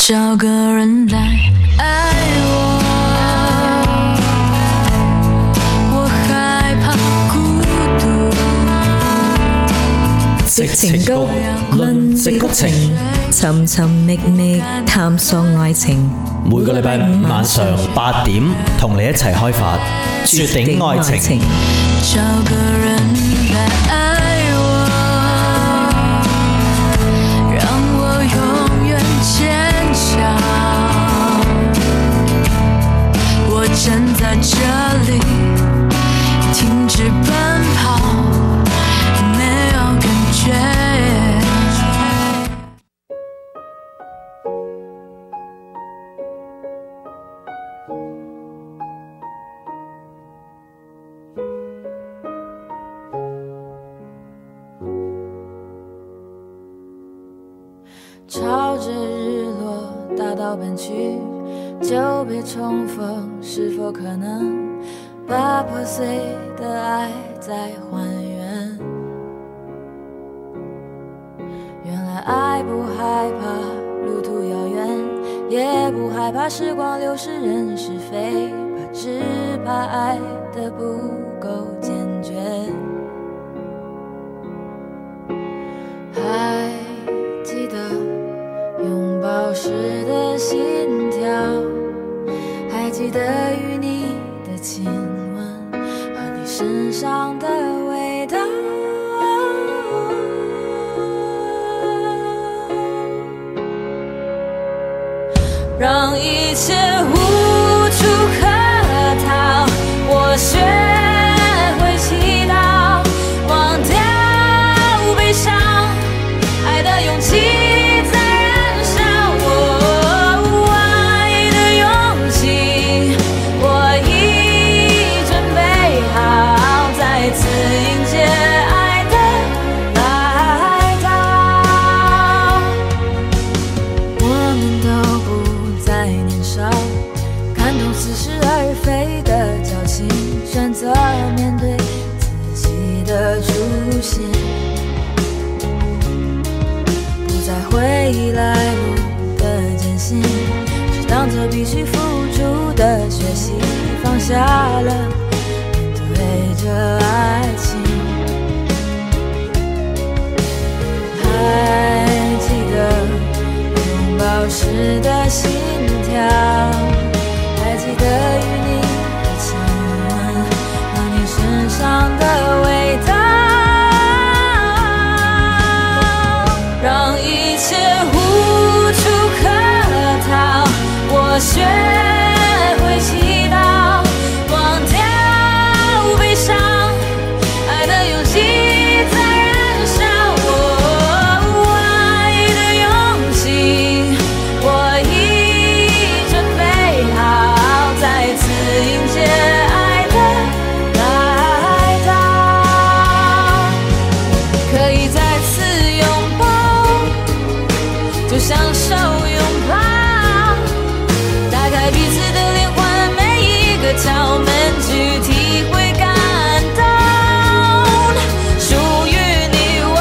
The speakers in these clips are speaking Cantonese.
找个人来爱我，我害怕孤獨。 矽情谷，論矽谷情，尋尋覓覓探索愛情。 每個禮拜五晚上8點，同你一齊開發絕頂愛情。 找個人來愛我，讓我永遠堅強。我站在這裡，停止奔跑，沒有感覺。 朝着日落大道奔去，久別重逢，是否可能把破碎的愛再還原？原來愛不害怕路途遙遠，也不害怕時光流逝人是非，只怕愛得不夠堅決。還記得擁抱時的心跳，還記得與你的親吻和你身上的味道，讓一切無處可逃，我學會祈禱，忘掉悲傷，愛的勇氣選擇面對自己的出現，不再回憶來路的艱辛，只當作必須付出的學習，放下了面對着愛情。還記得擁抱時的心跳，還記得與你身上的味道，讓一切無處可逃，我學會祈禱，忘掉悲傷，愛的勇氣在燃燒，愛的勇氣我已準備好，再次迎接享受擁抱，打開彼此的靈魂，每一個竅門去體會感動，屬於你我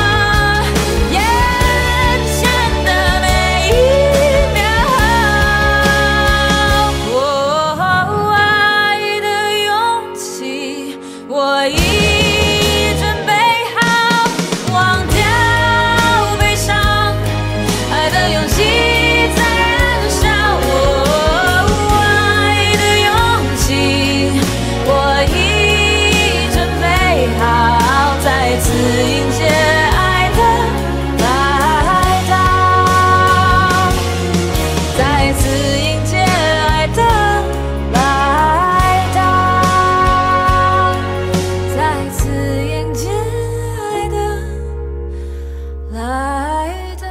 眼前的每一秒，愛的勇氣我已準備好，忘掉悲傷，愛的勇氣在燃燒，愛的勇氣我已準備好，再次迎接愛的來到，再次迎接愛的來到，再次迎接愛的來到。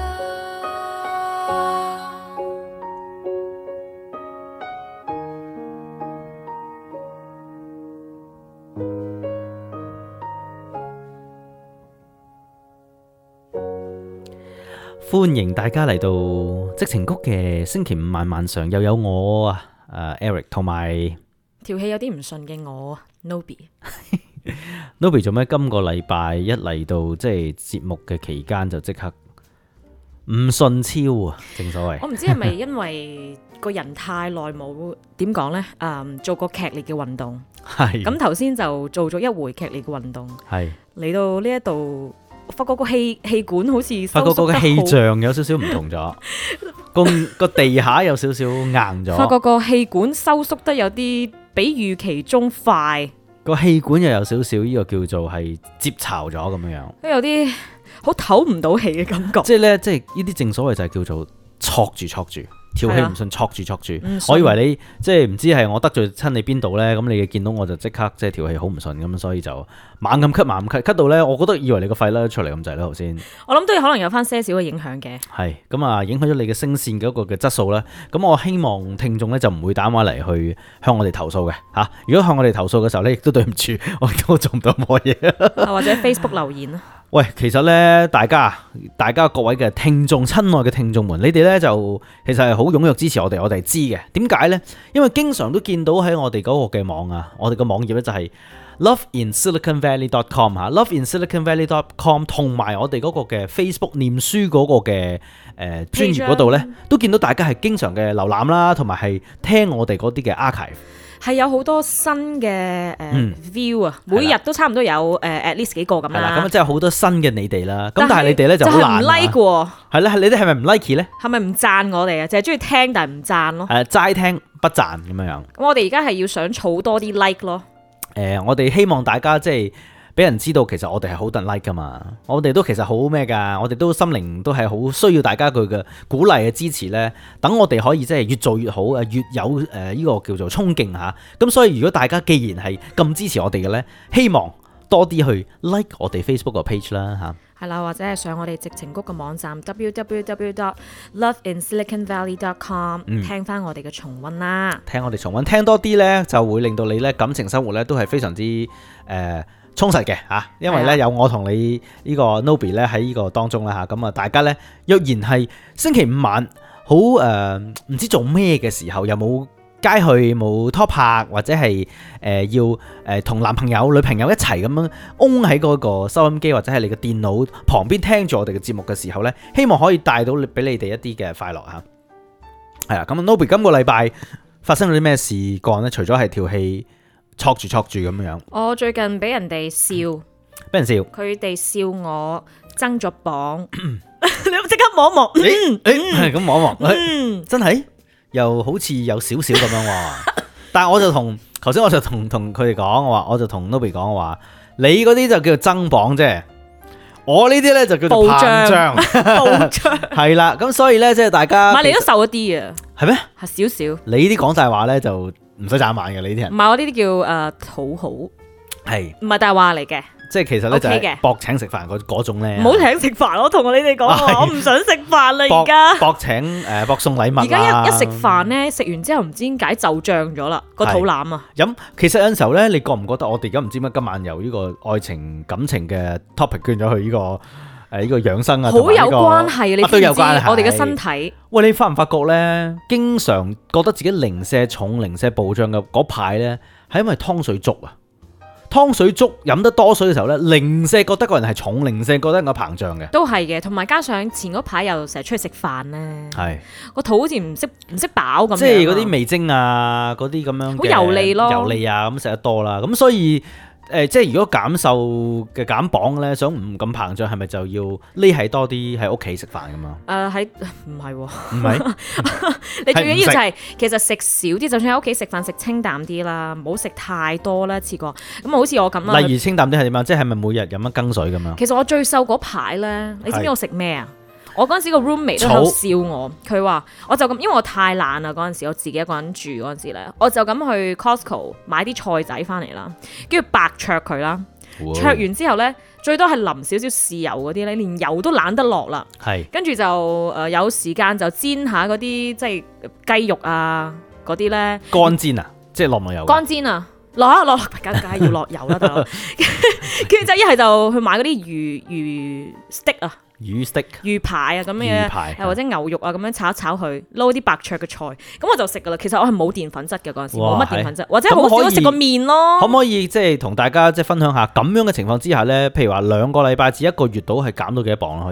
歡迎大家嚟到矽情谷嘅星期五晚晚上，又有我Eric 同埋條氣有啲唔順嘅我 Nobby。Nobby 做咩？今個禮拜一嚟到即係節目嘅期間就即刻唔順超啊，正所謂。 我唔知係咪因為個人太耐冇點講呢？做過劇烈嘅運動， 係咁頭先就做咗一回劇烈嘅運動， 係嚟到呢一度，發覺個氣管好似發覺個收縮得好氣象有少少唔同咗，個地下有少少硬咗， 發覺個氣管收縮得有啲比預期中快， 個氣管又有少少呢個叫做係接巢咗咁樣樣， 都有啲好唞唔到氣嘅感覺。 即係咧，即係呢啲正所謂就係叫做戳住，條氣唔順，戳住。我以為你即係唔知係我得罪親你邊度咧，咁你見到我就即刻即係條氣好唔順咁，所以就猛咁咳到咧，我覺得以為你個肺甩咗出嚟咁滯啦頭先。 我諗都可能有翻些少嘅影響嘅。 係咁啊，影響咗你嘅聲線嗰個嘅質素啦。咁我希望聽眾咧就唔會打電話嚟去向我哋投訴嘅嚇。如果向我哋投訴嘅時候咧，亦都對唔住，我做唔到乜嘢。 或者 Facebook 留言啦。 喂，其實咧，大家各位嘅聽眾，親愛嘅聽眾們，你哋咧就其實係好踴躍支持我哋知嘅。點解呢？因為經常都見到喺我哋嗰個嘅網啊，我哋嘅網頁咧就係 loveinsiliconvalley.com 嚇 ，loveinsiliconvalley.com 同埋我哋嗰個嘅 Facebook 念書嗰個嘅專頁嗰度咧，都見到大家係經常嘅瀏覽啦，同埋係聽我哋嗰啲嘅 archive。 係有好多新嘅view 啊，每日都差唔多有at least 幾個咁啦。 係啦，咁即係好多新嘅你哋啦。咁但係你哋咧就好難唔 like 喎。 係啦，你哋係咪唔 like 咧？ 係咪唔讚我哋啊？淨係中意聽但係唔讚咯。 齋聽不讚咁樣樣。 咁我哋而家係要想儲多啲 like 咯。 我哋希望大家即係俾人知道，其實我哋係好多人 like 噶嘛。我哋都其實好咩噶，我哋都心靈都係好需要大家佢嘅鼓勵嘅支持咧。等我哋可以即係越做越好，越有呢個叫做衝勁嚇。咁所以如果大家既然係咁支持我哋嘅咧，希望多啲去 like 我哋 Facebook 個 page 啦嚇。 係啦，或者係上我哋矽情谷嘅網站 www.loveinsiliconvalley.com 聽翻我哋嘅重溫啦。 聽我哋重溫，聽多啲咧就會令到你咧感情生活咧都係非常之充實嘅嚇，因為咧有我同你呢個 Nobby 咧喺呢個當中啦嚇，咁啊大家咧若然係星期五晚好唔知做咩嘅時候，又冇街去冇拖拍，或者係要同男朋友女朋友一齊咁樣擁喺嗰個收音機或者係你嘅電腦旁邊聽住我哋嘅節目嘅時候咧，希望可以帶到俾你哋一啲嘅快樂嚇。係啦，咁 Nobby 今個禮拜發生咗啲咩事幹咧？除咗係條氣戳住咁樣， 我最近俾人哋笑， 俾人笑， 佢哋笑我增咗磅，你即刻望一望， 咁望一望，真係又好似有少少咁樣喎。但係我就頭先我就同佢哋講，我就同 Nobby 講話，你嗰啲就叫做增磅啫，我呢啲咧就叫做膨脹，係啦。咁所以咧即係大家， 唔係你都瘦咗啲啊， 係咩？ 係少少。 你啲講大話咧就唔使眨眼嘅，你啲人唔係我呢啲叫討好， 係唔係大話嚟嘅。 即係其實咧就 OK 係博請食飯嗰種咧， 唔好請食飯，我同你哋講我唔想食飯啦而家。 博請博送禮物而家一食飯咧，食完之後唔知點解就脹咗啦個肚腩啊！ 其實有陣時候咧，你覺唔覺得我哋而家唔知乜今晚由呢個愛情感情嘅 topic 轉咗去呢個呢個養生啊， 好有關係啊！你知唔知我哋嘅身體？ 喂，你發唔發覺咧？經常覺得自己零舍重、零舍暴脹嘅嗰排咧，係因為湯水粥啊！湯水粥飲得多水嘅時候咧，零舍覺得個人係重，零舍覺得個膨脹嘅。 都係嘅，同埋加上前嗰排又成日出去食飯咧， 係個肚好似唔識飽咁樣。 即係嗰啲味精啊，嗰啲咁樣好油膩咯， 油膩啊，咁食得多啦，咁所以。即係如果減瘦嘅減磅咧，想唔咁膨脹，係咪就要匿喺多啲喺屋企食飯咁啊？ 唔係喎， 唔係， 你最緊要就係其實食少啲，就算喺屋企食飯食清淡啲啦，唔好食太多啦，次過咁好似我咁啦。 例如清淡啲係點啊？即係咪每日飲一羹水咁樣？ 其實我最瘦嗰排咧，你知唔知我食咩啊？我嗰陣時個 roommate 都喺度笑我，佢話我就咁，因為我太懶啦嗰陣時，我自己一個人住嗰陣時咧，我就咁去 Costco 買啲菜仔翻嚟啦，跟住白灼佢啦，灼完之後咧，最多係淋少少豉油嗰啲咧，連油都懶得落啦。係，跟住就有時間就煎下嗰啲即係雞肉啊嗰啲咧。乾煎啊，即係落唔落油？ 乾煎啊，落梗係要落油啦，大佬。跟住就一係就去買嗰啲魚 stick 啊。魚排啊咁嘅，或者牛肉啊咁樣炒一炒佢，撈啲白灼嘅菜，咁我就食噶啦。其實我係冇澱粉質嘅嗰陣時，冇乜澱粉質，或者好少食個麵咯。可唔可以即係同大家即係分享下咁樣嘅情況之下咧？譬如話2個禮拜至1個月到係減到幾多磅可以？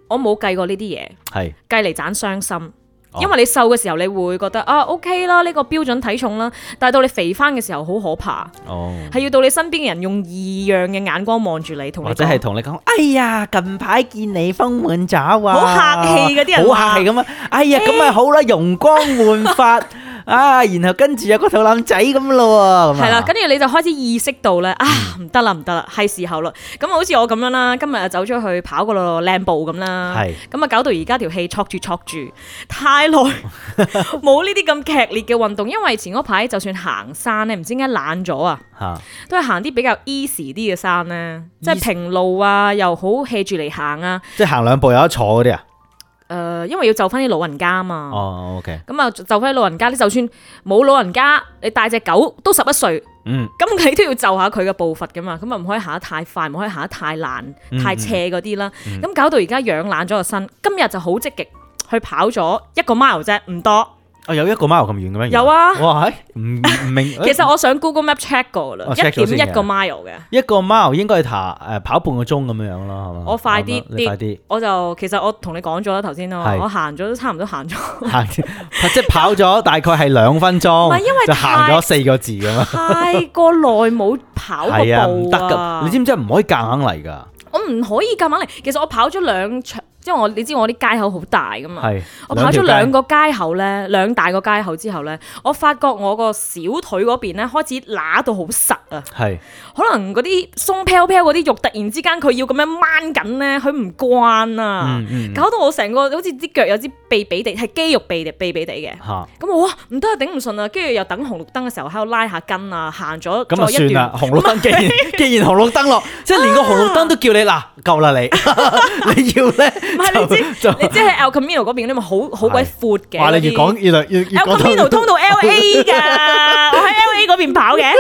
我冇計過呢啲嘢， 係計嚟盞傷心。因為你瘦嘅時候，你會覺得OK 啦，呢個標準體重啦。但係到你肥翻嘅時候，好可怕。係要到你身邊嘅人用異樣嘅眼光望住你，同你講， 或者係同你講，哎呀，近排見你豐滿咗啊， 好客氣嗰啲人， 好客氣咁啊，哎呀，咁咪好啦，容光煥發啊，然後跟住有個肚腩仔咁咯喎， 係啦，跟住你就開始意識到咧，唔得啦，係時候啦。咁好似我咁樣啦，今日就走咗去跑個靚步咁啦，咁啊搞到而家條氣挫住，太耐冇呢啲咁劇烈嘅運動，因為前嗰排就算行山咧，唔知點解懶咗啊，都係行啲比較 easy 啲嘅山咧，即係平路啊，又好 hea 住嚟行啊， 即係行兩步有得坐嗰啲啊。 因為要就翻啲老人家嘛。 OK。 咁啊，就翻啲老人家，你就算冇老人家，你帶隻狗都11歲，咁你都要就下佢嘅步伐噶嘛，咁啊唔可以行得太快，唔可以行得太爛、太斜嗰啲啦。咁搞到而家養懶咗個身，今日就好積極去跑咗1個 mile 啫，唔多。有 1個 mile 咁遠嘅咩？ 有啊。 哇，唔明。 其實我上 Google Map check 過啦，1.1個 mile 嘅。 1個 mile 應該係跑半個鐘咁樣樣咯，係嘛？ 我快啲， 你快啲。 其實我同你講咗啦，頭先咯，我行咗都差唔多行咗。 即係跑咗大概係2分鐘， 唔係因為就行咗4個字咁啊。 太過耐冇跑過步啊！ 唔得㗎，你知唔知唔可以夾硬嚟㗎？ 我唔可以夾硬嚟。其實我跑咗2場。即係你知我啲街口好大噶嘛，我跑咗2個街口咧，2大個街口之後咧，我發覺我個小腿嗰邊咧開始揦到好實啊，可能嗰啲鬆飄飄嗰啲肉突然之間佢要咁樣掹緊咧，佢唔慣啊，搞到我成個好似啲腳有啲痹痹地，係肌肉痹地嘅，咁我唔得啊，頂唔順啊，跟住又等紅綠燈嘅時候喺度拉下筋啊，行咗咁啊算啦，紅綠燈既然紅綠燈落，即係連個紅綠燈都叫你嗱夠啦你，你要咧。 唔係你知喺 El Camino 嗰邊嗰啲咪好鬼闊嘅。 哇！你越講越 El Camino 通到 LA 㗎，我喺 LA 嗰邊跑嘅。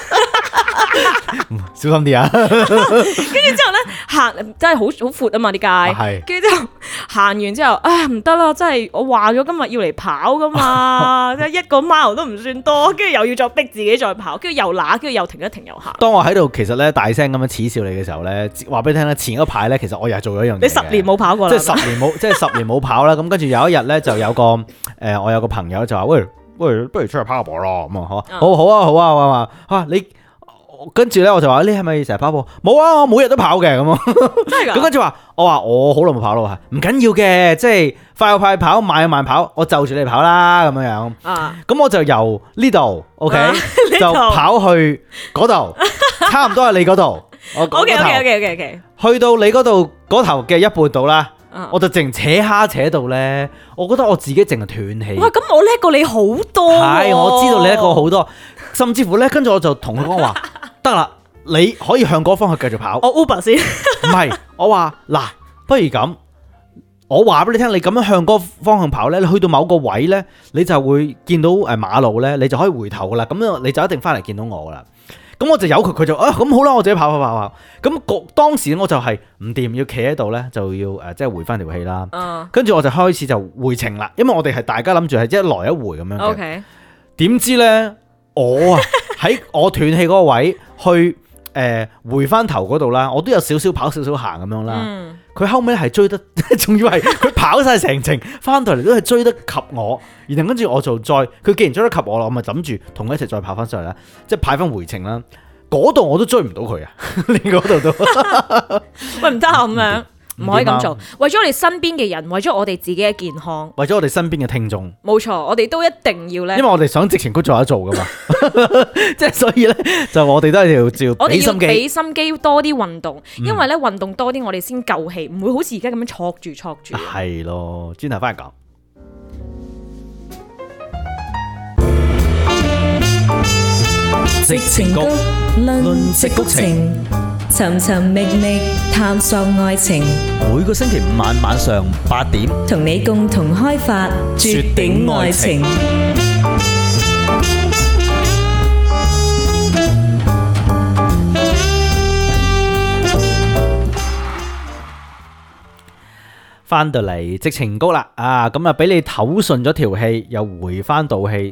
小心啲啊！ 跟住之後咧行真係好闊啊嘛啲街，跟住之後行完之後，唔得啦！真係我話咗今日要嚟跑噶嘛，即係1個 mile 都唔算多，跟住又要再逼自己再跑，跟住又揦，跟住又停一停又行。 當我喺度其實咧大聲咁樣恥笑你嘅時候咧，話俾你聽咧，前一排咧其實我又係做咗一樣嘢。 你10年冇跑過啦， 即係10年冇跑啦。咁跟住有一日咧就有個我有個朋友就話喂，不如出去跑下步咯咁啊，好啊話你。跟住咧，我就話你係咪成日跑步？冇啊，我每日都跑嘅咁啊。 真係㗎？ 咁跟住話，我好耐冇跑咯，唔緊要嘅，即係快跑，慢跑，我就住你跑啦咁樣樣。咁我就由呢度，OK，就跑去嗰度，差唔多係你嗰度。 OK， 去到你嗰度嗰頭嘅一半度啦。我就淨扯到咧，我覺得我自己淨係斷氣。 哇！咁我叻過你好多。 係，我知道你叻過好多，甚至乎咧，跟住我就同佢講話，得啦，你可以向嗰方向繼續跑。 我 Uber 先。 唔係，我話嗱，不如咁，我話俾你聽，你咁樣向嗰方向跑咧，你去到某個位咧，你就會見到馬路咧，你就可以回頭噶啦，咁樣你就一定翻嚟見到我噶啦。咁我就由佢就咁好啦，我自己跑。咁當時我就係唔掂，要企喺度咧，就要即係回翻條氣啦。跟住我就開始就回程啦，因為我哋係大家諗住係一來一回咁樣嘅。 OK。點知咧，我喺我斷氣嗰個位去回翻頭嗰度啦，我都有少少跑少少行咁樣啦。佢後尾係追得，仲要係佢跑晒成程，翻到嚟都係追得及我。然後跟住我就佢既然追得及我啦，我咪諗住同佢一齊再跑翻上嚟啦，即係派翻回程啦。嗰度我都追唔到佢啊！你嗰度都喂唔得啊，咁樣唔可以咁做。為咗我哋身邊嘅人，為咗我哋自己嘅健康， 為咗我哋身邊嘅聽眾， 冇錯，我哋都一定要咧。 因為我哋想直情都做一做噶嘛，即係所以咧，就我哋都係要俾心機， 俾心機多啲運動，因為咧運動多啲，我哋先夠氣，唔會好似而家咁樣挫住。 係咯，轉頭翻嚟講。 矽情谷論矽谷情，尋尋覓覓探索愛情。 每個星期5晚上8點， 同你共同開發絕頂愛情。 翻到嚟矽情谷啦，咁啊俾你唞順咗條氣，又回翻道氣。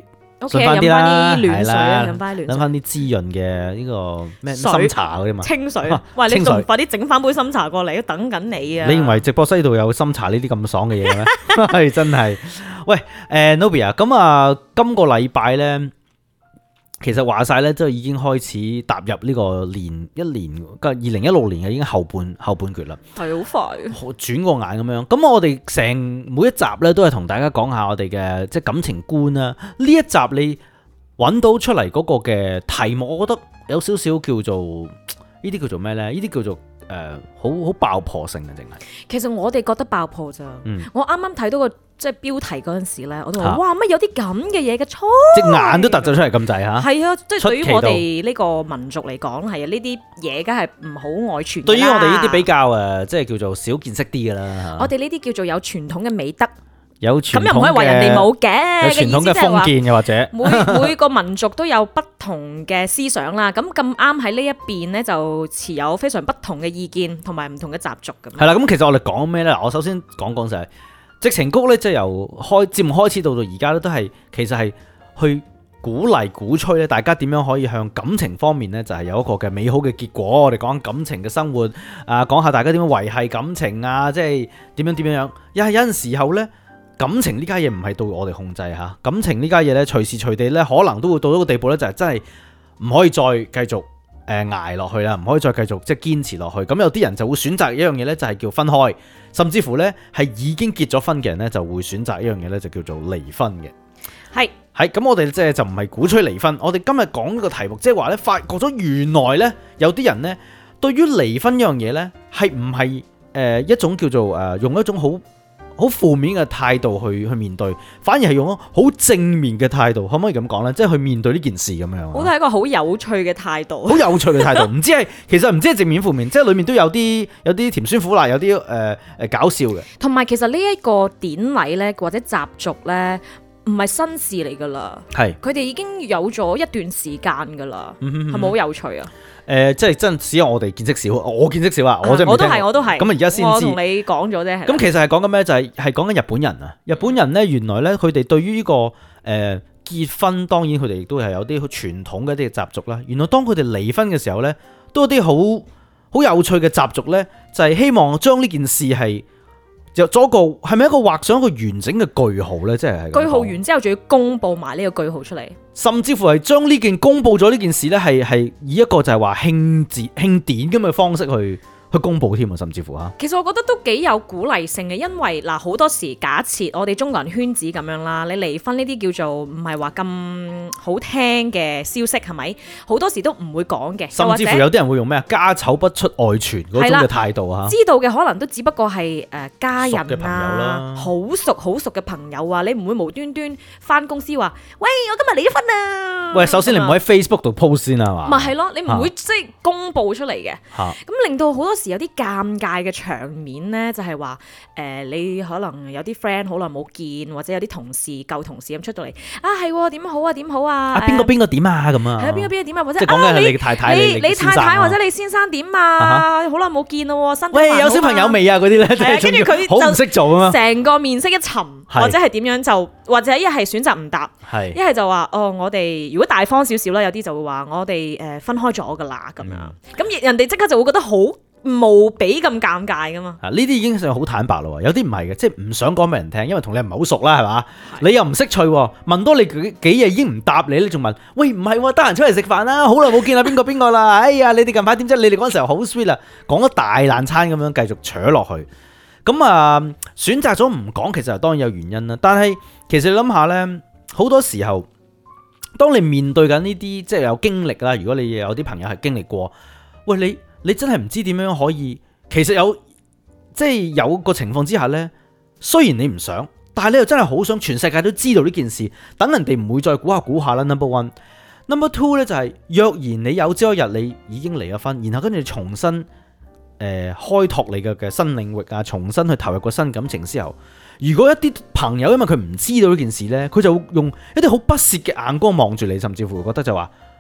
順翻啲啦， 飲翻啲暖水啊， 係啦飲翻啲暖水。 飲翻啲滋潤嘅呢個咩水深茶嗰啲嘛。 清水啊！喂，你清水仲快啲整翻杯深茶過嚟，等緊你啊！ 你認為直播室度有深茶呢啲咁爽嘅嘢咩？係真係。喂，Nobby 啊，咁啊，今個禮拜咧，其實話晒咧，都已經開始踏入呢個一年2016年嘅已經後半決啦。 係好快。 轉過眼咁樣，咁我哋成每一集咧都係同大家講下我哋嘅即係感情觀啦。呢一集你揾到出嚟嗰個嘅題目，我覺得有少少叫做呢啲叫做咩咧？呢啲叫做好爆破性嘅，淨係。 其實我哋覺得爆破咋。我啱啱睇到個即係標題嗰陣時咧，我都話：哇，乜有啲咁嘅嘢嘅錯？ 隻眼都突咗出嚟咁滯嚇。 係啊，即係對於我哋呢個民族嚟講，係啊，呢啲嘢梗係唔好外傳。 對於我哋呢啲比較即係叫做少見識啲㗎啦。 我哋呢啲叫做有傳統嘅美德。 有傳統嘅， 咁又唔可以話人哋冇嘅。 有傳統嘅封建嘅或者每個民族都有不同嘅思想啦。咁啱喺呢一邊咧，就持有非常不同嘅意見同埋唔同嘅習俗咁。 係啦，咁其實我哋講咩咧？我首先講就係矽情谷咧，即係由節目開始到而家咧，都係其實係去鼓勵鼓吹咧，大家點樣可以向感情方面咧，就係有一個嘅美好嘅結果。我哋講感情嘅生活啊，講下大家點樣維繫感情啊，即係點樣。有陣時候咧。感情呢家嘢唔係到我哋控制嚇，感情呢家嘢咧隨時隨地咧可能都會到一個地步咧，就係真係唔可以再繼續捱落去啦，唔可以再繼續即係堅持落去。咁有啲人就會選擇一樣嘢咧，就係叫分開，甚至乎咧係已經結咗婚嘅人咧就會選擇一樣嘢咧，就叫做離婚嘅。係咁，我哋即係就唔係鼓吹離婚。我哋今日講呢個題目，即係話咧，發覺咗原來咧有啲人咧對於離婚呢樣嘢咧係唔係一種叫做用一種好負面嘅態度去面對，反而係用好正面嘅態度，可唔可以咁講呢？即係去面對呢件事咁樣。 我覺得係一個好有趣嘅態度。 好有趣嘅態度，其實唔知係正面負面，即係裡面都有啲甜酸苦辣，有啲搞笑嘅。 同埋其實呢一個典禮呢，或者習俗呢，唔係新事嚟㗎啦。係，佢哋已經有咗一段時間㗎啦，係咪好有趣啊？ 即係真只有我哋見識少，我見識少啊！我都係。咁而家先知。我同你講咗啫。咁其實係講緊咩？就係講緊日本人啊！日本人咧，原來咧佢哋對於呢個結婚，當然佢哋亦都係有啲好傳統嘅一啲習俗啦。原來當佢哋離婚嘅時候咧，都有啲好有趣嘅習俗咧，就係希望將呢件事係就做一個係咪一個畫上一個完整嘅句號咧？即係句號完之後，仲要公佈埋呢個句號出嚟。 甚至乎係將呢件公佈咗呢件事咧，係以一個就係話慶典咁嘅方式去公佈添啊，甚至乎嚇。其實我覺得都幾有鼓勵性嘅，因為嗱好多時假設我哋中國人圈子咁樣啦，你離婚呢啲叫做唔係話咁好聽嘅消息係咪？好多時都唔會講嘅， 甚至乎有啲人會用咩啊家醜不出外傳嗰種嘅態度嚇。 知道嘅可能都只不過係家人啊，好熟嘅朋友啊，你唔會無端端返公司話喂我今日離咗婚啊！喂， 首先你唔可以喺 Facebook 度 post 先啊嘛。 咪係咯，你唔會即係公佈出嚟嘅，咁令到好多時有啲尷尬嘅場面咧，就係話你可能有啲 friend 好耐冇見，或者有啲舊同事咁出到嚟啊，係點好啊點好啊，邊個點啊咁啊，係啊邊個點啊，或者即係講緊係你太太你太太或者你先生點啊，好耐冇見咯，身體喂有小朋友未啊嗰啲咧，跟住佢好唔識做啊嘛，成個面色一沉，或者係點樣就或者一係選擇唔答，一係就話我哋如果大方少少啦，有啲就會話我哋分開咗噶啦咁樣，咁人哋即刻就會覺得好無比咁尷尬噶嘛？呢啲已經算好坦白咯，有啲唔係嘅，即係唔想講俾人聽，因為同你唔係好熟啦，係嘛？你又唔識趣，問多你幾嘢已經唔答你，你仲問？喂，唔係，得閒出嚟食飯啦，好耐冇見啦，邊個啦？哎呀，你哋近排點啫？你哋嗰陣時候好 sweet 啦，講咗大爛餐咁樣繼續扯落去，咁啊選擇咗唔講，其實當然有原因啦。但係其實你諗下咧，好多時候當你面對緊呢啲即係有經歷啦，如果你有啲朋友係經歷過，喂你真係唔知點樣可以，其實有個情況之下呢，雖然你唔想，但係你又真係好想全世界都知道呢件事，等人哋唔會再估下啦。Number one， Number two 呢就係若然你有朝一日你已經離咗婚，然後跟住重新開拓你嘅新領域啊，重新去投入個新感情之後，如果一啲朋友因為佢唔知道呢件事呢，佢就會用一啲好不屑嘅眼光望住你，甚至乎覺得就話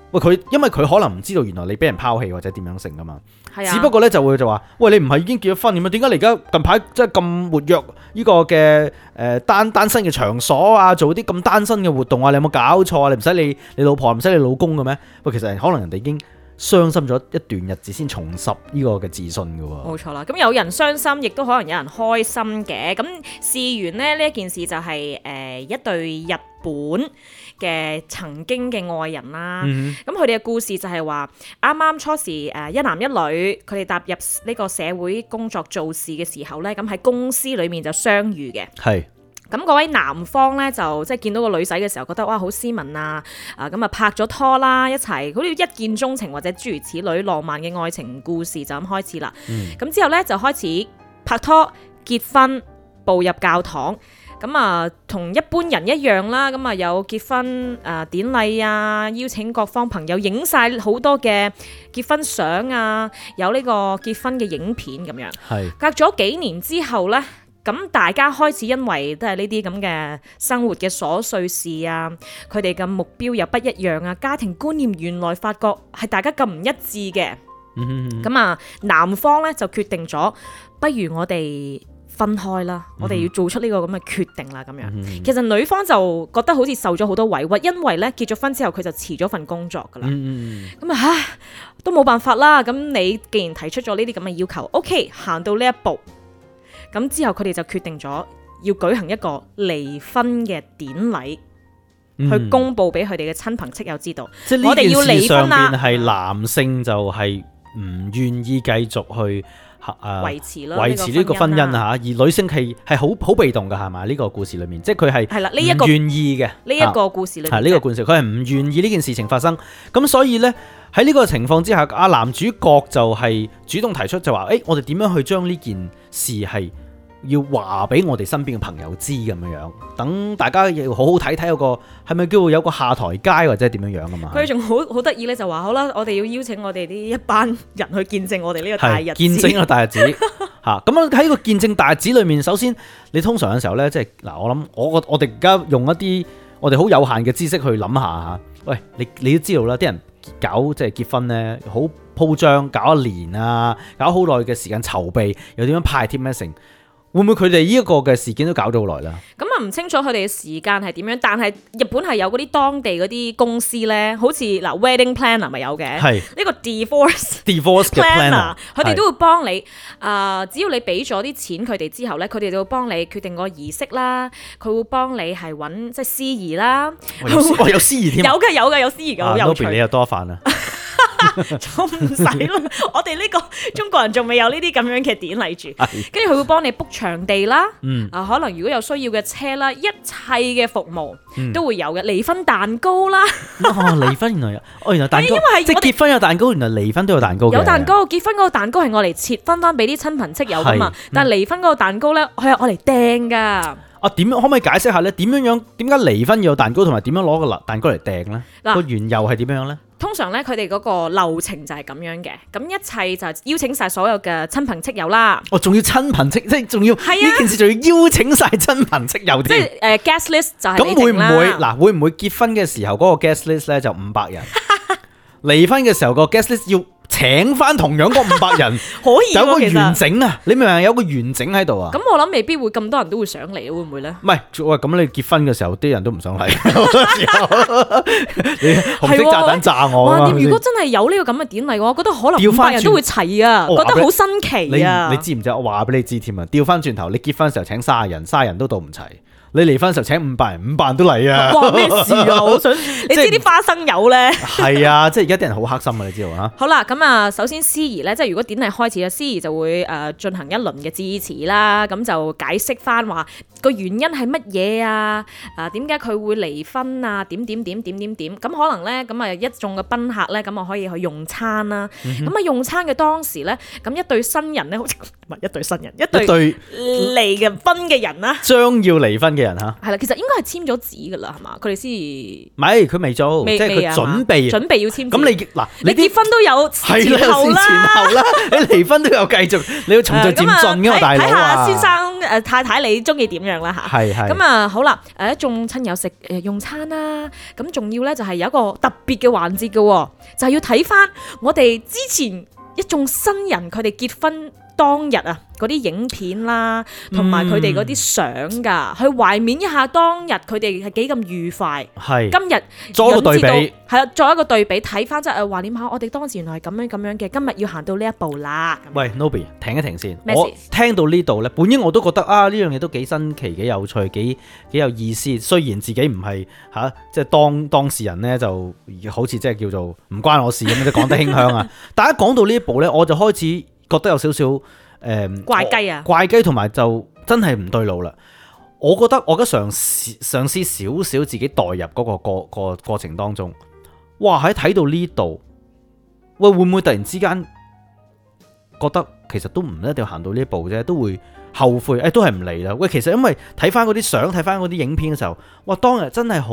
喂佢，因為佢可能唔知道原來你俾人拋棄或者點樣成噶嘛。 係啊， 只不過咧就會就話，喂你唔係已經結咗婚咁啊？點解你而家近排即係咁活躍呢個嘅單身嘅場所啊，做啲咁單身嘅活動啊？你有冇搞錯啊？你唔使你老婆唔使你老公嘅咩？喂，其實可能人哋已經傷心咗一段日子先重拾呢個嘅自信嘅喎。 冇錯啦，咁有人傷心，亦都可能有人開心嘅。咁事緣呢一件事就係、一對日本嘅曾經嘅愛人啦。咁佢哋嘅故事就係話，啱啱初時一男一女，佢哋踏入呢個社會工作做事嘅時候呢，咁喺公司裏面就相遇嘅。 係。 咁嗰位男方咧就即係見到個女仔嘅時候，覺得哇好斯文啊！咁啊拍咗拖啦，一齊好似一見鐘情或者諸如此類浪漫嘅愛情故事就咁開始啦。咁之後咧就開始拍拖、結婚、步入教堂。咁啊同一般人一樣啦，咁啊有結婚典禮啊，邀請各方朋友影晒好多嘅結婚相啊，有呢個結婚嘅影片咁樣。 係。 隔咗幾年之後咧。咁大家開始因為都係呢啲咁嘅生活嘅瑣碎事啊，佢哋嘅目標又不一樣啊，家庭觀念原來發覺係大家咁唔一致嘅。咁啊，男方咧就決定咗，不如我哋分開啦，我哋要做出呢個咁嘅決定啦，咁樣。其實女方就覺得好似受咗好多委屈，因為咧結咗婚之後佢就辭咗份工作噶啦。咁啊，都冇辦法啦。咁你既然提出咗呢啲咁嘅要求 ，OK， 行到呢一步。咁之後佢哋就決定咗要舉行一個離婚嘅典禮，去公佈俾佢哋嘅親朋戚友知道。 即係我哋要離婚啦。 係男性就係唔願意繼續去維持呢個婚姻啊，而女性係好被動㗎，係嘛？呢個故事裏面，即係佢係唔願意嘅。呢一個故事裏面，呢個故事佢係唔願意呢件事情發生。咁所以呢，喺呢個情況之下，阿男主角就係主動提出就話：我哋點樣去將呢件事係要話俾我哋身邊嘅朋友知咁樣，等大家要好好睇有個係咪叫有個下台階或者點樣㗎嘛？佢仲好得意咧，就話好啦，我哋要邀請我哋呢一班人去見證我哋呢個大日子，見證個大日子嚇。咁樣喺個見證大日子裏面，首先你通常嘅時候咧，即係嗱，我哋而家用一啲我哋好有限嘅知識去諗下嚇。喂，你都知道啦，啲人搞即係結婚咧，好鋪張，搞一年啊，搞好耐嘅時間籌備，又點樣派貼咩成？會唔會佢哋呢一個嘅事件都搞咗好耐啦？咁啊唔清楚佢哋嘅時間係點樣，但係日本係有嗰啲當地嗰啲公司咧，好似wedding planner 咪有嘅，係呢個 divorce planner， 佢哋都會幫你只要你俾咗啲錢佢哋之後咧，佢哋就會幫你決定個儀式啦，佢會幫你係揾即係司儀啦，有司儀添，有嘅有司儀嘅，好有趣。Nobby 你又多飯啊！仲唔使啦，我哋呢個中國人仲未有呢啲咁樣嘅典禮住，跟住佢會幫你 book 場地啦，可能如果有需要嘅車啦，一切嘅服務都會有嘅，離婚蛋糕啦，離婚原來蛋糕，因為即係結婚有蛋糕，原來離婚都有蛋糕嘅，有蛋糕，結婚嗰個蛋糕係我嚟切分翻俾啲親朋戚友噶嘛，但係離婚嗰個蛋糕咧，佢係我嚟掟噶。點樣可唔可以解釋下咧？點解離婚要有蛋糕，同埋點樣攞個蛋糕嚟掟咧？個緣由係點樣咧？通常咧，佢哋嗰個流程就係咁樣嘅，咁一切就邀請晒所有嘅親朋戚友啦。仲要親朋戚，即係仲要呢件事仲要邀請晒親朋戚友添。即係guest list 就係咁會唔會結婚嘅時候嗰個 guest list 咧就500人，離婚嘅時候個 guest list 要請翻同樣嗰500人，可以有個完整啊！你明唔明？有個完整喺度啊！咁我諗未必會咁多人都會上嚟，會唔會咧？唔係，喂，咁你結婚嘅時候啲人都唔想嚟，好多時候你紅色炸彈炸我。哇！如果真係有呢個咁嘅典禮，我覺得可能500人都會齊啊，覺得好新奇啊！你知唔知？我話俾你知添啊！調翻轉頭，你結婚嘅時候請30人都到唔齊。你離婚時候請500人，500人都嚟啊！哇，咩事啊？我想你知啲花生友咧，係啊，即係而家啲人好黑心啊！你知道啊？好啦，咁啊，首先司儀咧，即係如果典禮開始啊，司儀就會進行一輪嘅致辭啦，咁就解釋翻話個原因係乜嘢啊？點解佢會離婚啊？點，咁可能咧，咁啊一眾嘅賓客咧，咁啊可以去用餐啦。咁啊用餐嘅當時咧，咁一對新人咧，好似唔係一對新人，一對離嘅婚嘅人啦，將要離婚嘅人嚇。 係啦，其實應該係簽咗紙㗎啦，係嘛？佢哋先唔係佢未做，即係佢準備要簽紙。 咁你結婚都有前後啦，你離婚都有繼續，你要循序漸進㗎嘛，大佬啊！ 睇下先生太太你中意點樣啦嚇。係咁啊，好啦，一眾親友食用餐啦，咁仲要咧就係有一個特別嘅環節嘅，就係要睇翻我哋之前一眾新人佢哋結婚當日啊，嗰啲影片啦，同埋佢哋嗰啲相噶，去懷緬一下當日佢哋係幾咁愉快。係今日做一個對比， 係啦，做一個對比，睇翻即係懷念下我哋當時原來係咁樣嘅，今日要行到呢一步啦。 喂 ，Nobby， 停一停先。我聽到呢度咧，本應我都覺得啊，呢樣嘢都幾新奇、幾有趣、幾有意思。雖然自己唔係即係當事人咧，就好似即係叫做唔關我事咁樣，講得輕香啊。但係講到呢一步咧，我就開始覺得有少少怪雞啊， 怪雞同埋就真係唔對路啦。我覺得我而家嘗試少少自己代入嗰個過程當中，哇！喺睇到呢度，喂，會唔會突然之間覺得其實都唔一定要行到呢一步啫，都會後悔，都係唔嚟啦。喂，其實因為睇翻嗰啲相，睇翻嗰啲影片嘅時候，哇！當日真係好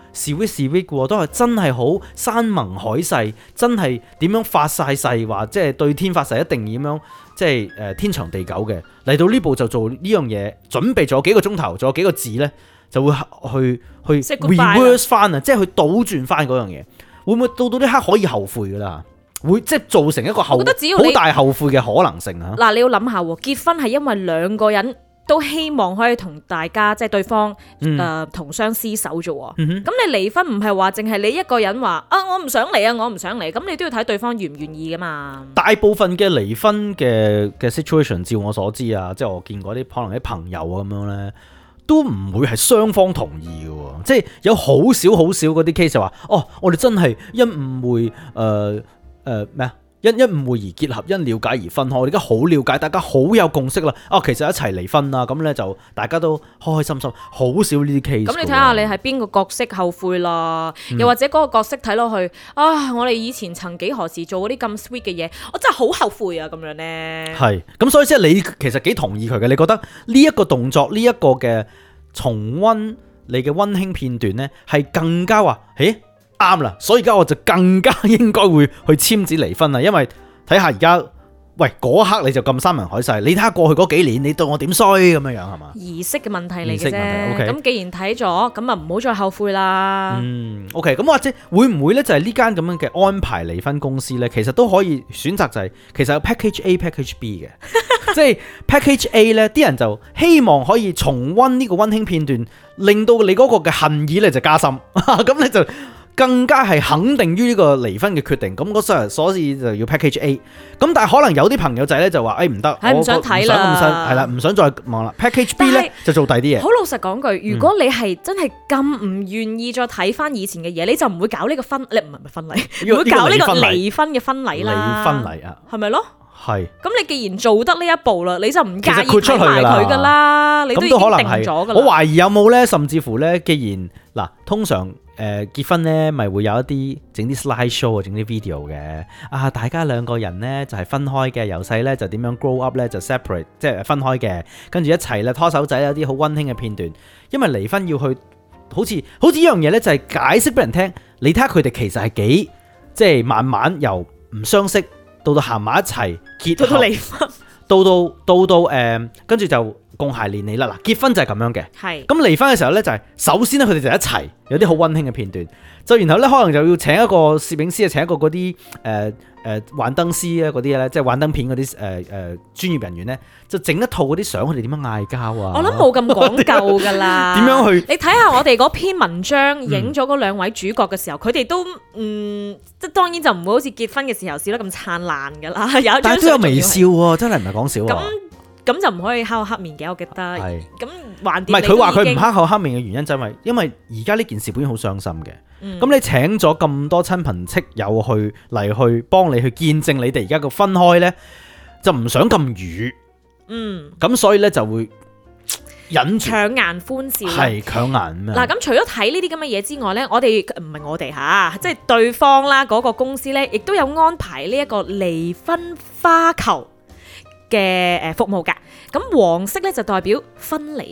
sweet 喎，當日真係好山盟海誓，真係點樣發晒誓，話即係對天發誓一定點樣，即係天長地久嘅。嚟到呢步就做呢樣嘢，準備咗幾個鐘頭，仲有幾個字呢，就會去 reverse 翻啊，即係去倒轉翻嗰樣嘢。會唔會到呢刻可以後悔噶啦？會即係造成一個好大後悔嘅可能性啊！ 嗱，你要諗下，結婚係因為兩個人都希望可以同大家即係對方同相廝守啫。咁你離婚唔係話淨係你一個人話我唔想嚟啊，我唔想嚟，咁你都要睇對方願唔願意噶嘛。 大部分嘅離婚嘅 situation， 照我所知啊，即係我見過啲可能啲朋友咁樣咧，都唔會係雙方同意嘅，即係有好少嗰啲 case 就話我哋真係因誤會咩啊？因誤會而結合，因了解而分開。我哋而家好了解，大家好有共識啦。其實一齊離婚啦，咁咧就大家都開開心心，好少呢啲 case。咁你睇下你係邊個角色後悔啦？又或者嗰個角色睇落去我哋以前曾幾何時做嗰啲咁 sweet 嘅嘢，我真係好後悔啊！咁樣咧，係咁，所以即係你其實幾同意佢嘅？你覺得呢一個動作，呢一個嘅重溫你嘅溫馨片段咧，係更加話啱啦，所以而家我就更加應該會去簽字離婚啦，因為睇下而家，喂嗰一刻你就咁山盟海誓，你睇下過去嗰幾年你對我點衰咁樣係嘛？ 儀式嘅問題嚟嘅啫，咁既然睇咗，咁啊唔好再後悔啦。 OK， 咁或者會唔會咧就係呢間咁樣嘅安排離婚公司咧，其實都可以選擇就係其實有 package A、package B 嘅，即係 package A 咧，啲人就希望可以重溫呢個溫馨片段，令到你嗰個嘅恨意咧就加深，咁你就更加係肯定於呢個離婚嘅決定，咁所以就要 package A。咁但係可能有啲朋友仔咧就話唔得， 唔想睇啦， 係啦，唔想再望啦。package B 咧就做第啲嘢。 好老實講句，如果你係真係咁唔願意再睇翻以前嘅嘢，你就唔會搞呢個婚禮，唔係婚禮，唔會搞呢個離婚嘅婚禮啦。離婚禮啊，係咪咯？係。咁你既然做得呢一步啦，你就唔介意睇埋佢噶啦，你都已經定咗噶啦。 我懷疑有冇咧，甚至乎咧，既然嗱，通常結婚咧，咪會有一啲整啲 slide show 啊，整啲 video 嘅大家兩個人咧就係分開嘅，由細咧就點樣 grow up 咧就 separate， 即係分開嘅，跟住一齊咧拖手仔，有啲好溫馨嘅片段。因為離婚要去好似呢樣嘢咧，就係解釋俾人聽。你睇下佢哋其實係幾即係慢慢由唔相識到行埋一齊結合， 到離婚， 到跟住就共諧連理啦。嗱，結婚就係咁樣嘅。係。咁離婚嘅時候咧，就係首先咧，佢哋就一齊有啲好溫馨嘅片段。就然後咧，可能就要請一個攝影師啊，請一個嗰啲幻燈師啊，嗰啲咧，即係幻燈片嗰啲專業人員咧，就整一套嗰啲相，佢哋點樣嗌交啊？ 我諗冇咁講究㗎啦。點樣去？你睇下我哋嗰篇文章影咗嗰兩位主角嘅時候，佢哋都即係當然就唔會好似結婚嘅時候笑得咁燦爛㗎啦。有一張但係都有微笑喎，真係唔係講笑喎。 咁就唔可以黑口黑面嘅，我記得。係。咁橫掂。 唔係佢話佢唔黑口黑面嘅原因，就係因為而家呢件事本身好傷心嘅。咁你請咗咁多親朋戚友嚟去幫你去見證你哋而家個分開咧，就唔想咁瘀。咁所以咧就會忍住強顏歡笑。 係強顏咩？ 嗱，咁除咗睇呢啲咁嘅嘢之外咧，我哋唔係我哋即係對方啦，嗰個公司咧，亦都有安排呢一個離婚花球嘅服務㗎。咁黃色咧就代表分離啊嘛，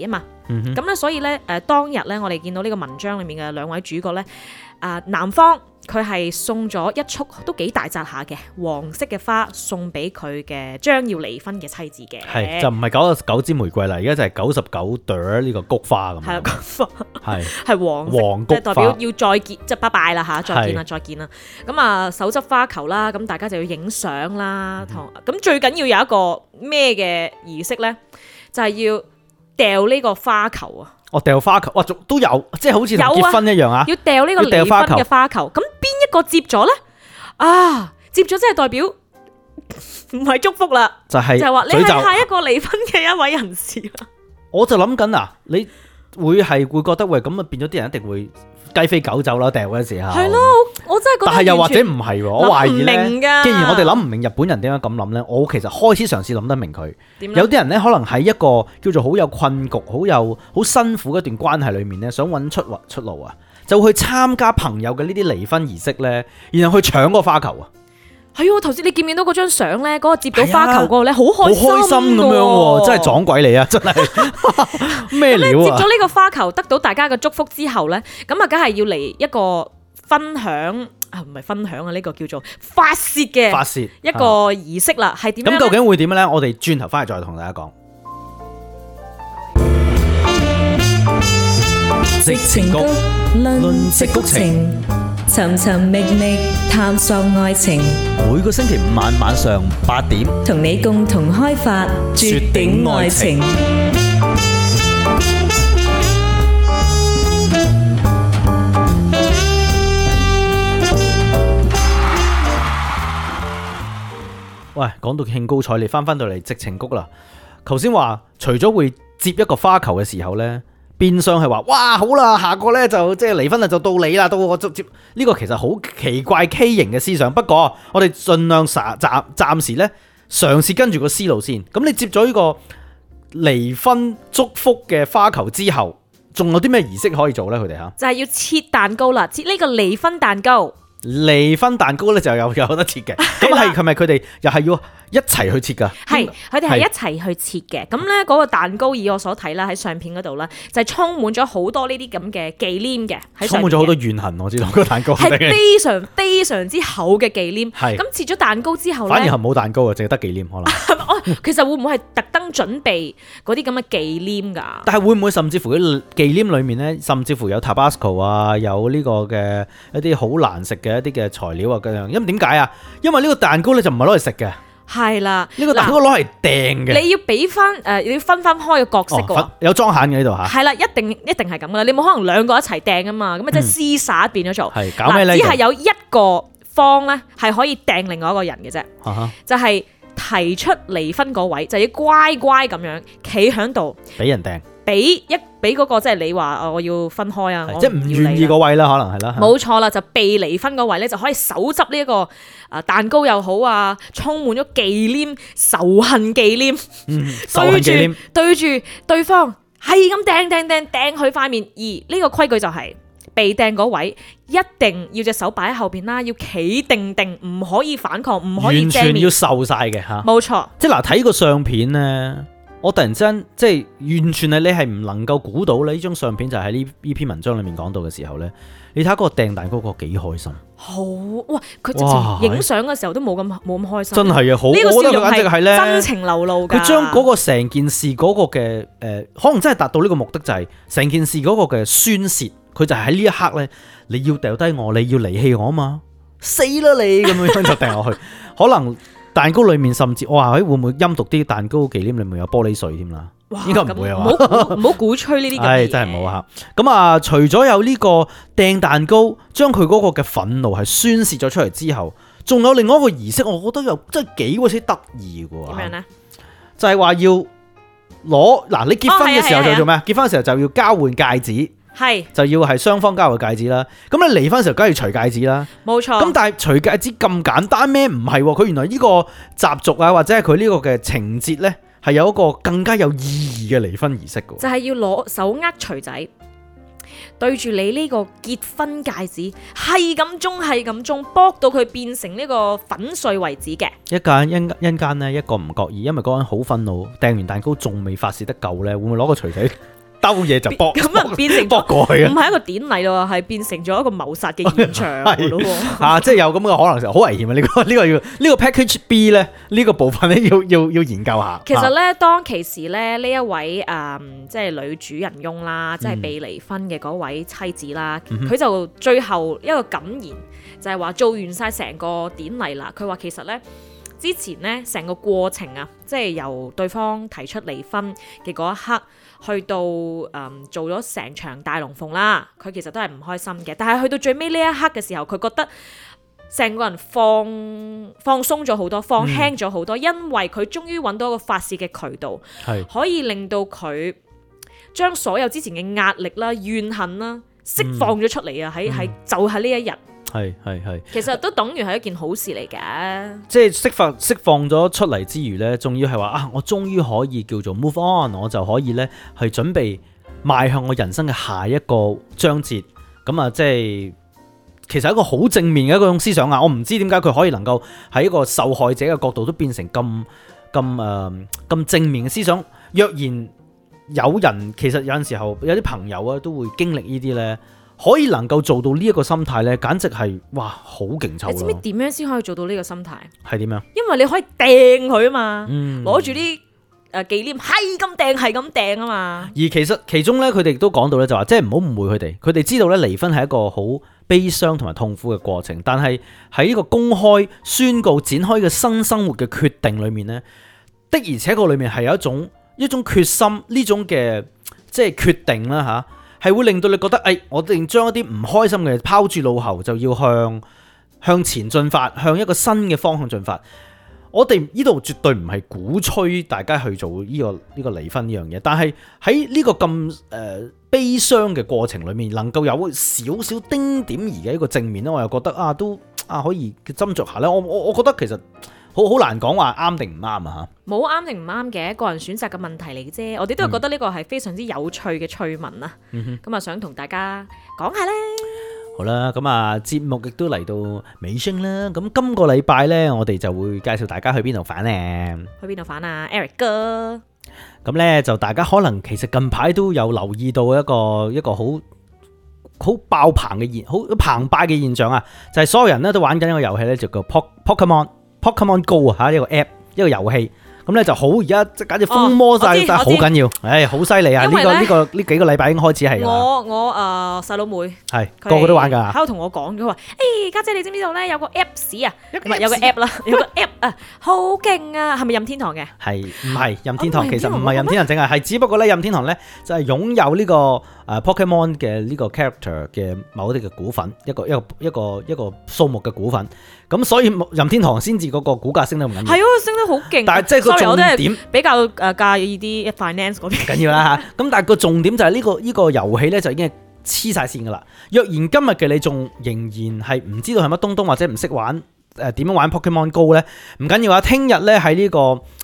咁咧，所以咧當日咧，我哋見到呢個文章裡面嘅兩位主角咧，男方佢係送咗一束都幾大扎下嘅黃色嘅花送俾佢嘅將要離婚嘅妻子嘅， 係就唔係99支玫瑰啦，而家就係99朵呢個菊花咁樣。 係啦，菊花係黃黃菊花， 即係代表要再見，即係拜拜啦嚇，再見啦，再見啦。咁啊，手執花球啦，咁大家就要影相啦，咁最緊要有一個咩嘅儀式咧，就係要掉呢個花球啊！ 我掉花球，哇，都有，即係好似同結婚一樣啊！ 要掉呢個離婚嘅花球，咁邊一個接咗咧？接咗即係代表唔係祝福啦，就係話你係下一個離婚嘅一位人士啦。我就諗緊你會覺得喂，咁啊變咗啲人一定會雞飛狗走啦，掉嗰陣時候。係咯， 我真係覺得。 但係又或者唔係喎，我懷疑咧。既然我哋諗唔明日本人點樣咁諗咧，我其實開始嘗試諗得明佢。有啲人咧可能喺一個叫做好有困局、好辛苦嘅一段關係裏面咧，想揾出路啊，就會去參加朋友嘅呢啲離婚儀式咧，然後去搶個花球啊。 係喎，頭先你見唔見到嗰張相咧？嗰個接到花球嗰個咧，好開心咁樣喎，真係撞鬼你啊！真係咩料啊！ 接咗呢個花球，得到大家嘅祝福之後咧，咁啊，梗係要嚟一個分享唔係分享啊，呢個叫做發泄嘅一個儀式啦，係點樣？咁究竟會點咧？我哋轉頭翻嚟再同大家講。 矽情谷論矽谷情，尋尋覓覓探索愛情。 每個星期5晚上8點， 同你共同開發絕頂愛情。 喂，講到興高采烈，翻到嚟矽情谷啦。頭先話除咗會接一個花球嘅時候呢，變相係話哇好啦，下個呢就即係離婚啦，就到你啦，到我就接呢個其實好奇怪畸形嘅思想。不過我哋盡量暫時呢嘗試跟住個思路先。咁你接咗呢個離婚祝福嘅花球之後，仲有啲咩儀式可以做呢？佢哋就係要切蛋糕啦，切呢個離婚蛋糕。 離婚蛋糕咧就有得切嘅，咁係咪佢哋又係要一齊去切噶？ 係，佢哋係一齊去切嘅。咁咧嗰個蛋糕以我所睇啦，喺相片嗰度咧就係充滿咗好多呢啲咁嘅忌廉嘅， 充滿咗好多怨恨。我知道個蛋糕係非常非常之厚嘅忌廉。係咁切咗蛋糕之後咧， 反而係冇蛋糕啊，淨係得忌廉可能。 其實會唔會係特登準備嗰啲咁嘅忌廉㗎？ 但係會唔會甚至乎啲忌廉裡面咧，甚至乎有 Tabasco 啊，有呢個嘅一啲好難食嘅一啲嘅材料啊咁樣？因為點解啊？因為呢個蛋糕咧就唔係攞嚟食嘅。係啦，呢個蛋糕攞嚟掟嘅。你要俾翻你要分開個角色嘅喎。有裝餡嘅呢度嚇。係啦，一定係咁噶啦。你冇可能兩個一齊掟啊嘛，咁啊即係廝殺變咗做。係搞咩咧？只係有一個方咧係可以掟另外一個人嘅啫。就係提出離婚嗰位就要乖乖咁樣企喺度俾人掟。俾嗰個即係你話我要分開啊，即係唔願意嗰位啦，可能係啦。冇錯啦，就被離婚嗰位咧就可以手執呢一個蛋糕又好啊，充滿咗忌廉、仇恨忌廉，仇恨忌廉對住對方係咁掟佢塊面。而呢個規矩就係被掟嗰位一定要隻手擺喺後邊啦，要企定，唔可以反抗，唔可以完全要受晒嘅嚇。冇錯，即係嗱睇個相片咧。我突然之間即係完全係你係唔能夠估到咧，呢張相片就喺呢篇文章裏面講到嘅時候咧，你睇下嗰個掟蛋糕嗰個幾開心，好哇！佢直情影相嘅時候都冇咁開心，真係啊！好，呢個笑容係真情流露㗎。佢將嗰個成件事嗰個嘅可能真係達到呢個目的，就係成件事嗰個嘅宣洩，佢就係喺呢一刻咧，你要掉低我，你要離棄我啊嘛，死啦你咁樣就掟落去，可能。蛋糕裏面甚至我話會唔會陰毒啲？蛋糕忌廉裏面有玻璃碎添啦，應該唔會啊嘛！唔好鼓吹呢啲咁嘅嘢，真係冇嚇。咁啊，除咗有呢個掟蛋糕，將佢嗰個嘅憤怒係宣泄咗出嚟之後，仲有另外一個儀式，我覺得又真係幾鬼死得意嘅喎。點樣咧？就係話要攞嗱，你結婚嘅時候就做咩？結婚嘅時候就要交換戒指。係就要係雙方交換戒指啦，咁你離婚嘅時候梗係要除戒指啦，冇錯。咁但係除戒指咁簡單咩？唔係，佢原來呢個習俗啊，或者係佢呢個嘅情節呢，係有一個更加有意義嘅離婚儀式嘅，就係要攞手握錘仔，對住你呢個結婚戒指，係咁中，剝到佢變成呢個粉碎為止嘅。一間呢，一個唔覺意，因為嗰個人好憤怒，掟完蛋糕仲未發泄得夠呢，會唔會攞個錘仔兜嘢就搏， 咁啊變成搏過去唔係一個典禮咯，係變成咗一個謀殺嘅現場咯喎。 即係有咁嘅可能性，好危險啊！呢個 package B 咧，呢個部分咧要研究下。 其實咧，當其時咧，呢一位即係女主人翁啦，即係被離婚嘅嗰位妻子啦，佢就最後一個感言就係話做完晒成個典禮啦。佢話其實咧。之前咧成個過程啊，即係由對方提出離婚嘅嗰一刻，去到做咗成場大龍鳳啦，佢其實都係唔開心嘅。但係去到最尾呢一刻嘅時候，佢覺得成個人放鬆咗好多，放輕咗好多，因為佢終於揾到一個發泄嘅渠道，可以令到佢將所有之前嘅壓力啦、怨恨啦釋放咗出嚟啊！喺就係呢一日。係，其實都等於係一件好事嚟嘅，即係釋放咗出嚟之餘呢，仲要係話我終於可以叫做 move on， 我就可以呢去準備邁向我人生嘅下一個章節。咁啊，即係其實係一個好正面嘅一種思想啊！我唔知點解佢可以能夠喺一個受害者嘅角度都變成咁正面嘅思想。若然有人其實有陣時候有啲朋友啊都會經歷呢啲呢。可以能夠做到呢一個心態咧，簡直係哇好勁抽咯！你知唔知點樣先可以做到呢個心態？ 係點樣？ 因為你可以掟佢啊嘛，攞住啲紀念係咁掟啊嘛。而其中咧，佢哋都講到咧，就話即係唔好誤會佢哋。佢哋知道咧離婚係一個好悲傷同埋痛苦嘅過程，但係喺呢個公開宣告展開嘅新生活嘅決定裏面咧，的而且確裏面係有一種決心呢種嘅即係決定啦嚇。係會令到你覺得，我哋將一啲唔開心嘅拋諸腦後，就要向前進發，向一個新嘅方向進發。我哋呢度絕對唔係鼓吹大家去做呢個離婚呢樣嘢，但係喺呢個咁悲傷嘅過程裏面，能夠有少少丁點兒嘅一個正面咧，我又覺得都可以斟酌下咧。我覺得其實。好難講話啱定唔啱啊！ 冇啱定唔啱嘅，個人選擇嘅問題嚟啫。我哋都係覺得呢個係非常之有趣嘅趣聞啊！咁想同大家講下咧。 好啦，咁節目亦都嚟到尾聲啦。咁今個禮拜咧，我哋就會介紹大家去邊度反咧？ 去邊度反啊，Eric 哥？ 咁咧就大家可能其實近排都有留意到一個好爆棚嘅好澎湃嘅現象啊！就係所有人咧都玩緊一個遊戲咧，就叫 Pokemon Go 啊，一個 app 一個遊戲，咁咧就好而家即係簡直風魔晒，真係好緊要，好犀利啊！呢幾個禮拜已經開始係㗎。 我細佬妹係個個都玩㗎， 喺度同我講，佢話：家姐你知唔知道咧有個 Apps 啊，唔係有個 app 啦，有個 app 啊，好勁啊！係咪任天堂嘅？係唔係任天堂？其實唔係任天堂整啊，係只不過咧任天堂咧就係擁有呢個Pokemon 嘅呢個 character 嘅某啲嘅股份，一個數目嘅股份。咁所以任天堂先至嗰個股價升得唔緊要，係升得好勁。 但係即係個重點比較介意啲 finance 嗰啲緊要啦嚇。咁但係個重點就係呢個遊戲咧就已經係黐晒線噶啦。若然今日嘅你仲仍然係唔知道係乜東東或者唔識玩點樣玩 Pokemon Go 咧，唔緊要啊。聽日咧喺呢個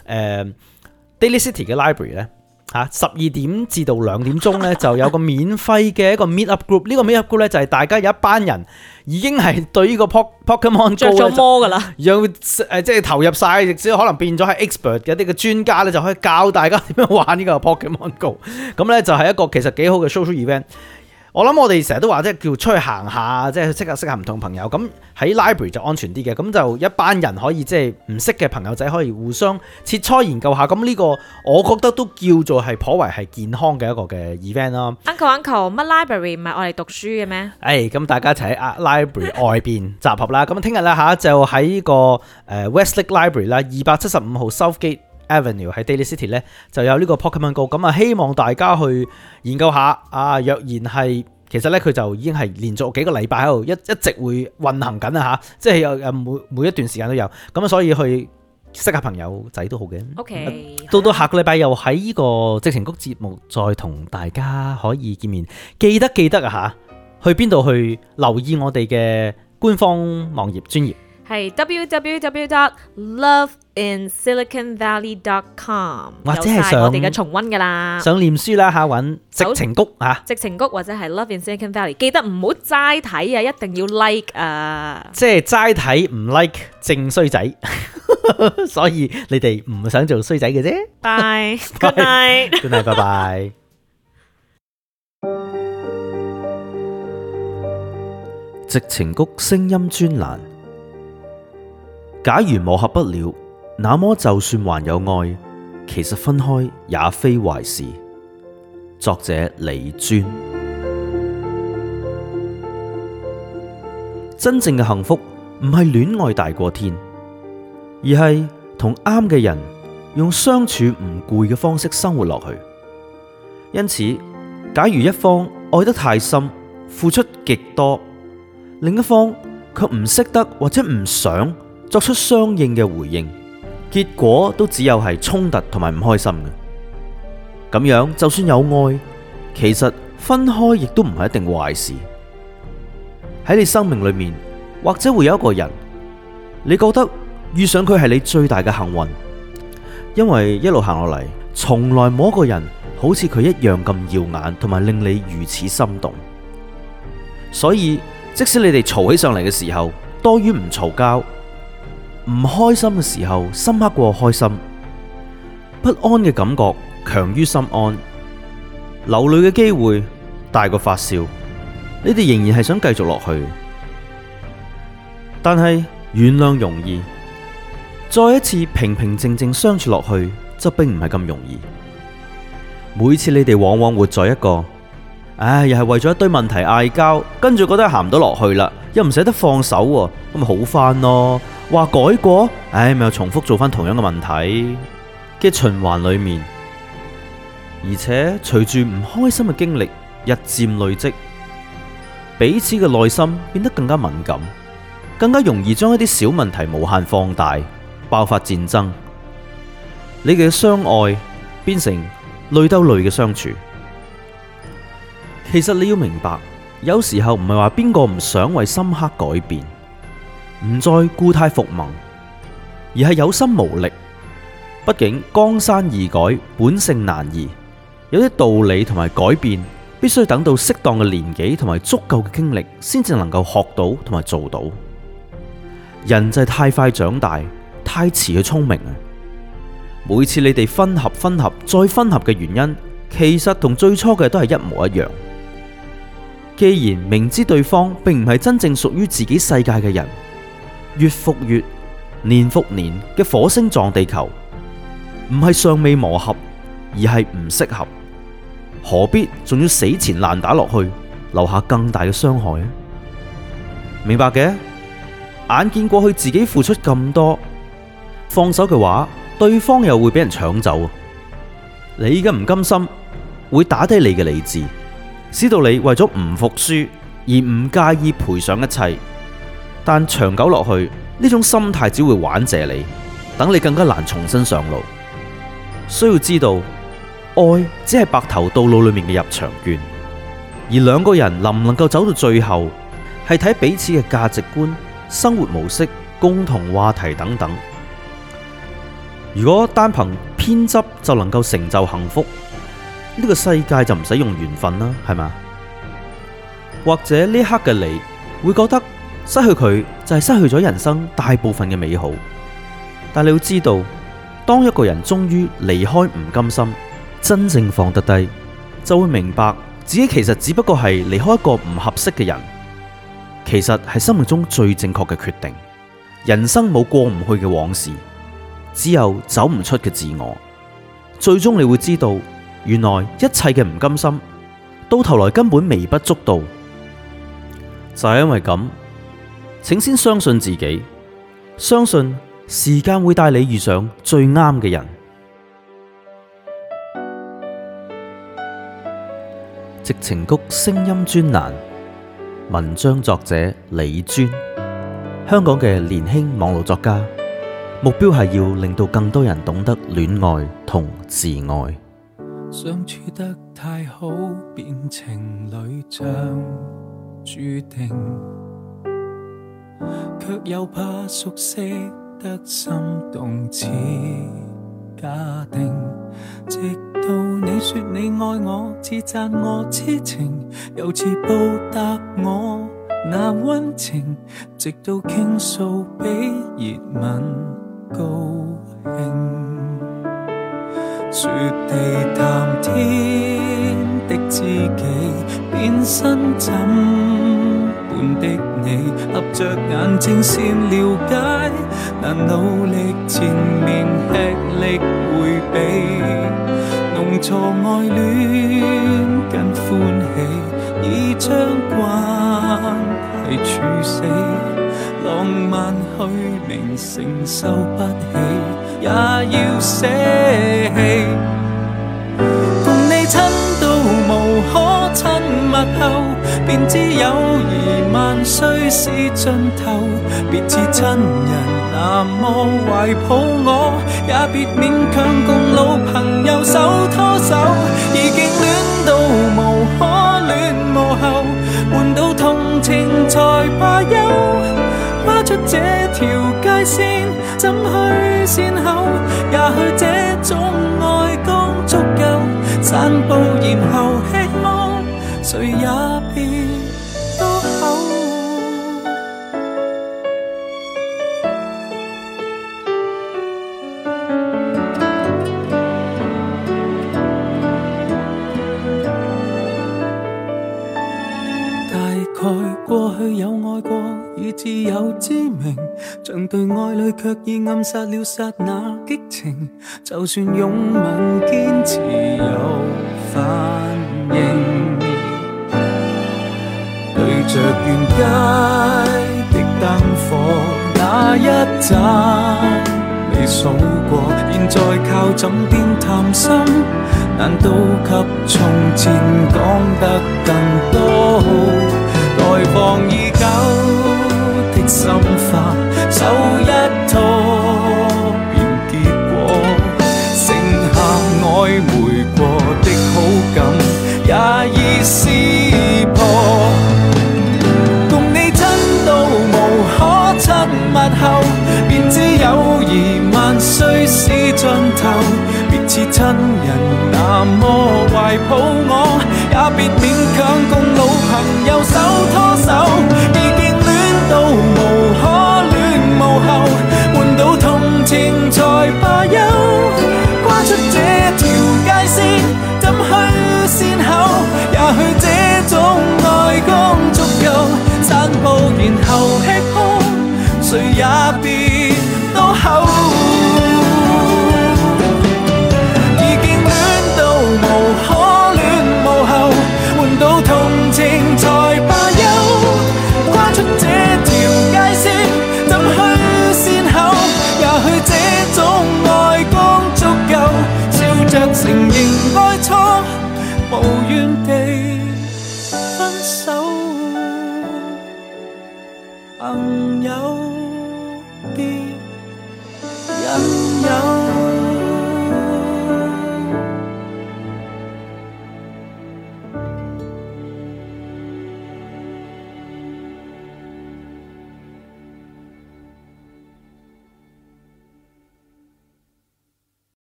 Daily City 嘅 library 咧。12點至到2點鐘咧，就有個免費嘅一個 meet up group。呢個 meet up group 咧就係大家有一班人已經係對呢個 Pokemon Go 着咗魔噶啦， 要即係投入晒，亦都可能變咗係 expert 嘅一啲嘅專家咧，就可以教大家點樣玩呢個 Pokemon Go。咁咧就係一個其實幾好嘅 social event。我諗我哋成日都話即係叫出去行下，即係識下唔同朋友。咁喺 library 就安全啲嘅，咁就一班人可以即係唔識嘅朋友仔可以互相切磋研究下。咁呢個我覺得都叫做係頗為係健康嘅一個嘅 event 咯。 Uncle，乜 library 唔係我哋讀書嘅咩？ 咁大家一齊喺 library 外邊集合啦。咁聽日咧就喺呢個Westlake Library 啦，275號 Southgate Avenue 喺 Daly City 咧就有呢個 Pokemon Go， 咁希望大家去研究下若然係其實咧佢就已經係連續幾個禮拜喺度一直會運行緊啊，即係有每一段時間都有，咁所以去識下朋友仔都好嘅。 OK， 到下個禮拜又喺呢個矽情谷節目再同大家可以見面，記得啊去邊度去留意我哋嘅官方網頁專頁。 係 www.loveinsiliconvalley.com， 或者係上我哋嘅重溫噶啦， 上臉書啦揾矽情谷矽情谷或者係 Love in Silicon Valley， 記得唔好齋睇啊，一定要 like 啊， 即係齋睇唔 like 正衰仔，所以你哋唔想做衰仔嘅啫。 Bye，Good night， Good night，拜拜。 矽情谷聲音專欄。假如磨合不了，那麼就算還有愛，其實分開也非壞事。作者李尊。真正嘅幸福唔係戀愛大過天，而係同啱嘅人用相處唔攰嘅方式生活落去。因此，假如一方愛得太深，付出極多，另一方卻唔識得或者唔想作出相應嘅回應，結果都只有係衝突同埋唔開心嘅。咁樣就算有愛，其實分開亦都唔係一定壞事。喺你生命裏面，或者會有一個人，你覺得遇上佢係你最大嘅幸運，因為一路行落嚟，從來冇一個人好似佢一樣咁耀眼，同埋令你如此心動。所以即使你哋嘈起上嚟嘅時候，多於唔嘈交；唔開心嘅時候，深刻過開心；不安嘅感覺強於心安；流淚嘅機會大過發笑。你哋仍然係想繼續落去，但係原諒容易，再一次平平靜靜相處落去就並唔係咁容易。每次你哋往往活在一個，又係為咗一堆問題嗌交，跟住覺得行唔到落去啦，又唔捨得放手，咁咪好翻咯。話改過，咪又重複做翻同樣嘅問題嘅循環裏面，而且隨住唔開心嘅經歷日漸累積，彼此嘅內心變得更加敏感，更加容易將一啲小問題無限放大，爆發戰爭。你哋嘅相愛變成淚兜淚嘅相處。其實你要明白，有時候唔係話邊個唔想為深刻改變，唔再故態復萌，而係有心無力。畢竟江山易改，本性難移，有啲道理同埋改變，必須等到適當嘅年紀同埋足夠嘅經歷，先至能夠學到同埋做到。人就係太快長大，太遲去聰明啊！每次你哋分合再分合嘅原因，其實同最初嘅都係一模一樣。既然明知對方並唔係真正屬於自己世界嘅人，月復月、年復年嘅火星撞地球，唔係尚未磨合，而係唔適合。何必仲要死纏爛打落去，留下更大嘅傷害啊？明白嘅，眼見過去自己付出咁多，放手嘅話，對方又會俾人搶走。你嘅唔甘心會打低你嘅理智，使到你為咗唔服輸而唔介意賠上一切。但長久落去，呢種心態只會玩謝你，等你更加難重新上路。需要知道，愛只係白頭到老裏面嘅入場券，而兩個人能唔能夠走到最後，係睇彼此嘅價值觀、生活模式、共同話題等等。如果單憑偏執就能夠成就幸福，呢個世界就唔使用緣分啦，係嘛？或者呢刻嘅你會覺得失去佢就係失去咗人生大部分嘅美好，但你要知道，當一個人終於離開唔甘心，真正放得低，就會明白自己其實只不過係離開一個唔合適嘅人，其實係生命中最正確嘅決定。人生冇過唔去嘅往事，只有走唔出嘅自我。最終你會知道，原來一切嘅唔甘心，到頭來根本微不足道。就係因為咁，請先相信自己，相信時間會帶你遇上最啱嘅人。矽情谷聲音專欄，文章作者李尊，香港嘅年輕網絡作家，目標係要令到更多人懂得戀愛同自愛。 相處得太好，變情侶像注定，卻又怕熟悉得心動似假定。直到你說你愛我，似讚我痴情，又似報答我那溫情，直到傾訴比熱吻高興。雪地談天的知己，變身怎伴的你，合着眼睛先了解，難努力纏綿吃力迴避，弄錯愛戀跟歡喜，已將關係處死，浪漫虛名承受不起，也要捨棄。共你親到無可親密後，便知友誼萬歲是盡頭。別似親人那麼懷抱我，也別勉強共老朋友手拖手。已經戀到無可戀無後，換到同情才罷休。跨出這條界線，怎去善後？也許這種愛剛足夠，散步然後吃喝，誰也別多口。大概過去有愛過，已自有知明，像對愛侶卻已暗殺了剎那激情。就算擁吻堅持有反應，對着沿街的燈火那一盞未數過，現在靠枕邊談心，難道及從前講得更多？待放已久的心花，手一拖便結果，剩下曖昧過的好感也已撕破。共你親到無可親密後，便知友誼萬歲是盡頭。別似親人那麼懷抱我，也別勉強共老朋友手拖手。已經戀到無可戀無後，換到同情才罷休。跨出這條界線，怎去善後？也許這種愛剛足夠，散步然後吃喝，誰也別多口。無可戀無後，換到同情才罷休。跨出這條界線，怎去善後？也許這種愛剛足夠，笑着承認愛錯，無怨地分手。朋友別引誘。